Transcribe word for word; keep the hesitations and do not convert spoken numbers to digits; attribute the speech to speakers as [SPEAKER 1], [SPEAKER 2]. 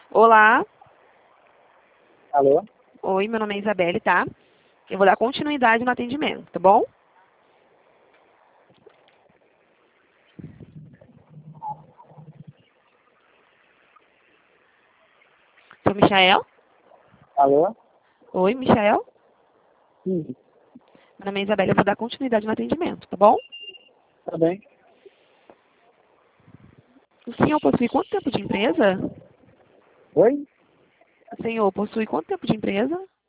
[SPEAKER 1] Olá.
[SPEAKER 2] Alô?
[SPEAKER 1] Oi, meu nome é Isabelle, tá? Eu vou dar continuidade no atendimento, tá bom? Seu Michael?
[SPEAKER 2] Alô?
[SPEAKER 1] Oi, Michael?
[SPEAKER 2] Sim,
[SPEAKER 1] Meu nome é Isabelle, eu vou dar continuidade no atendimento, tá bom?
[SPEAKER 2] tá bem.
[SPEAKER 1] O senhor possui quanto tempo de empresa?
[SPEAKER 2] Oi?
[SPEAKER 1] O senhor possui quanto tempo de empresa?